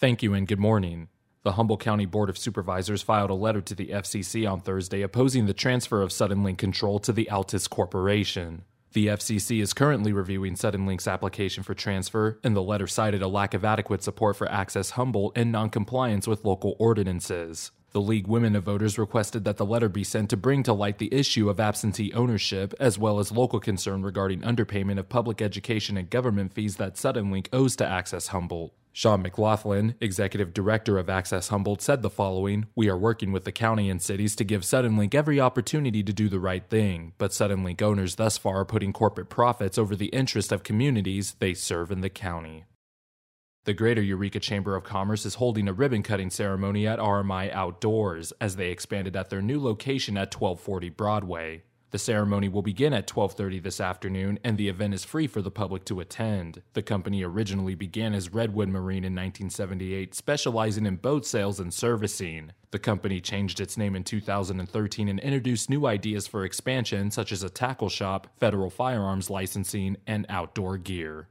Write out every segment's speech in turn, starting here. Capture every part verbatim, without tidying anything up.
Thank you and good morning. The Humboldt County Board of Supervisors filed a letter to the F C C on Thursday opposing the transfer of Suddenlink control to the Altus Corporation. The F C C is currently reviewing Suddenlink's application for transfer, and the letter cited a lack of adequate support for Access Humboldt and noncompliance with local ordinances. The League Women of Voters requested that the letter be sent to bring to light the issue of absentee ownership, as well as local concern regarding underpayment of public education and government fees that Suddenlink owes to Access Humboldt. Sean McLaughlin, Executive Director of Access Humboldt, said the following: "We are working with the county and cities to give Suddenlink every opportunity to do the right thing, but Suddenlink owners thus far are putting corporate profits over the interest of communities they serve in the county." The Greater Eureka Chamber of Commerce is holding a ribbon-cutting ceremony at R M I Outdoors as they expanded at their new location at twelve forty Broadway. The ceremony will begin at twelve thirty this afternoon, and the event is free for the public to attend. The company originally began as Redwood Marine in nineteen seventy-eight, specializing in boat sales and servicing. The company changed its name in two thousand thirteen and introduced new ideas for expansion, such as a tackle shop, federal firearms licensing, and outdoor gear.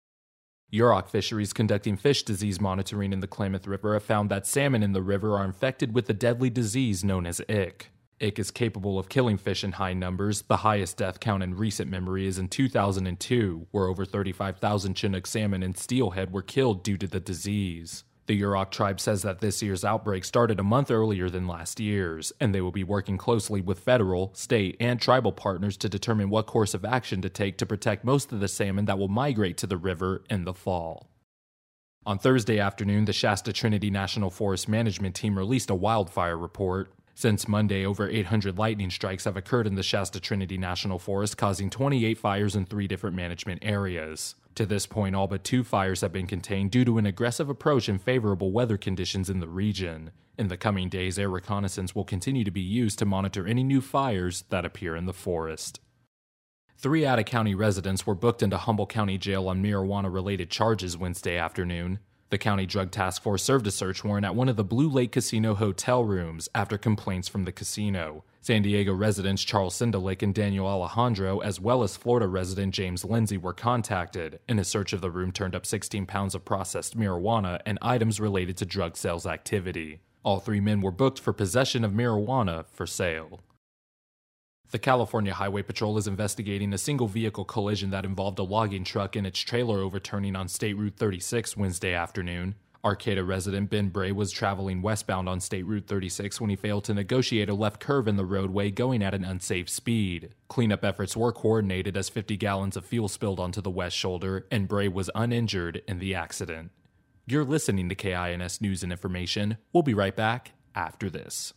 Yurok Fisheries conducting fish disease monitoring in the Klamath River have found that salmon in the river are infected with the deadly disease known as ick. Ick is capable of killing fish in high numbers. The highest death count in recent memory is in two thousand two, where over thirty-five thousand Chinook salmon and steelhead were killed due to the disease. The Yurok tribe says that this year's outbreak started a month earlier than last year's, and they will be working closely with federal, state, and tribal partners to determine what course of action to take to protect most of the salmon that will migrate to the river in the fall. On Thursday afternoon, the Shasta Trinity National Forest Management Team released a wildfire report. Since Monday, over eight hundred lightning strikes have occurred in the Shasta Trinity National Forest, causing twenty-eight fires in three different management areas. To this point, all but two fires have been contained due to an aggressive approach and favorable weather conditions in the region. In the coming days, air reconnaissance will continue to be used to monitor any new fires that appear in the forest. Three out-of-county residents were booked into Humboldt County Jail on marijuana-related charges Wednesday afternoon. The County Drug Task Force served a search warrant at one of the Blue Lake Casino hotel rooms after complaints from the casino. San Diego residents Charles Sindelick and Daniel Alejandro, as well as Florida resident James Lindsay, were contacted, and a search of the room turned up sixteen pounds of processed marijuana and items related to drug sales activity. All three men were booked for possession of marijuana for sale. The California Highway Patrol is investigating a single-vehicle collision that involved a logging truck and its trailer overturning on State Route thirty-six Wednesday afternoon. Arcata resident Ben Bray was traveling westbound on State Route thirty-six when he failed to negotiate a left curve in the roadway going at an unsafe speed. Cleanup efforts were coordinated as fifty gallons of fuel spilled onto the west shoulder, and Bray was uninjured in the accident. You're listening to K I N S News and Information. We'll be right back after this.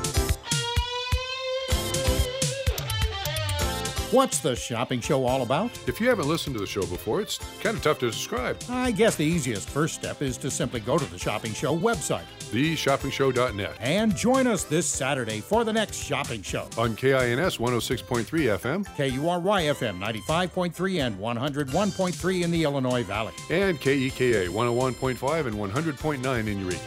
What's the shopping show all about? If you haven't listened to the show before, it's kind of tough to describe. I guess the easiest first step is to simply go to the Shopping Show website, the shopping show dot net, and join us this Saturday for the next shopping show. On K I N S one oh six point three F M, K U R Y F M ninety-five point three and one oh one point three in the Illinois Valley, and K E K A one oh one point five and one hundred point nine in Eureka.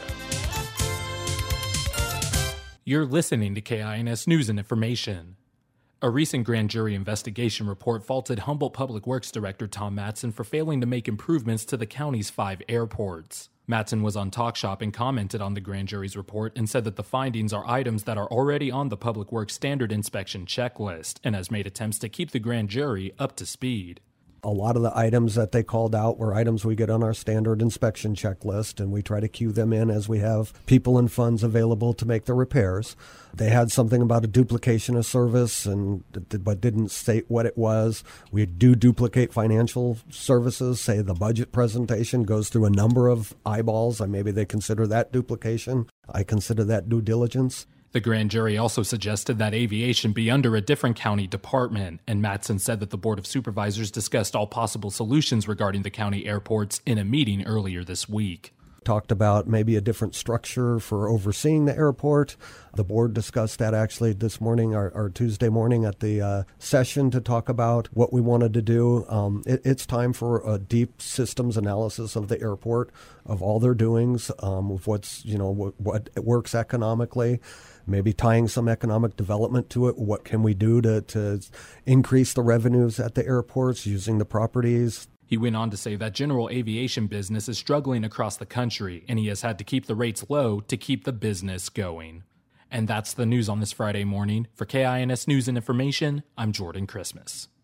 You're listening to K I N S News and Information. A recent grand jury investigation report faulted Humboldt Public Works Director Tom Matson for failing to make improvements to the county's five airports. Matson was on Talk Shop and commented on the grand jury's report and said that the findings are items that are already on the Public Works Standard Inspection checklist and has made attempts to keep the grand jury up to speed. A lot of the items that they called out were items we get on our standard inspection checklist, and we try to queue them in as we have people and funds available to make the repairs. They had something about a duplication of service, and but didn't state what it was. We do duplicate financial services. Say the budget presentation goes through a number of eyeballs, and maybe they consider that duplication. I consider that due diligence. The grand jury also suggested that aviation be under a different county department, and Matson said that the Board of Supervisors discussed all possible solutions regarding the county airports in a meeting earlier this week. Talked about maybe a different structure for overseeing the airport. The board discussed that actually this morning or, or Tuesday morning at the uh, session to talk about what we wanted to do. Um, it, it's time for a deep systems analysis of the airport, of all their doings, um, of what's, you know, what, what works economically, maybe tying some economic development to it. What can we do to, to increase the revenues at the airports using the properties? He went on to say that general aviation business is struggling across the country, and he has had to keep the rates low to keep the business going. And that's the news on this Friday morning. For K I N S News and Information, I'm Jordan Christmas.